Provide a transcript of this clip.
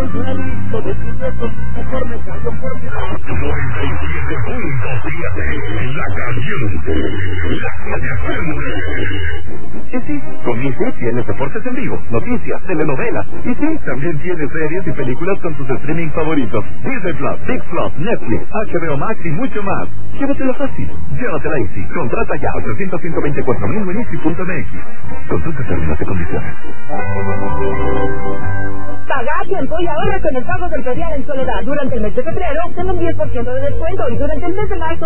consuelito de tus besos, mejor me callo porque... 97.7, La Caliente, La Caliente. Sí, con Easy tienes deportes en vivo, noticias, telenovelas, y sí, también tienes series y películas con tus streaming favoritos, Disney Plus, Big Plus, Netflix, HBO Max y mucho más. Llévatela fácil, llévatela Easy. Contrata ya 800-124,000 en Easy.mx. Consulta términos y condiciones. Paga a tiempo y ahorra con el pago del predial en Soledad. Durante el mes de febrero, obtén un 10% de descuento y durante el mes de marzo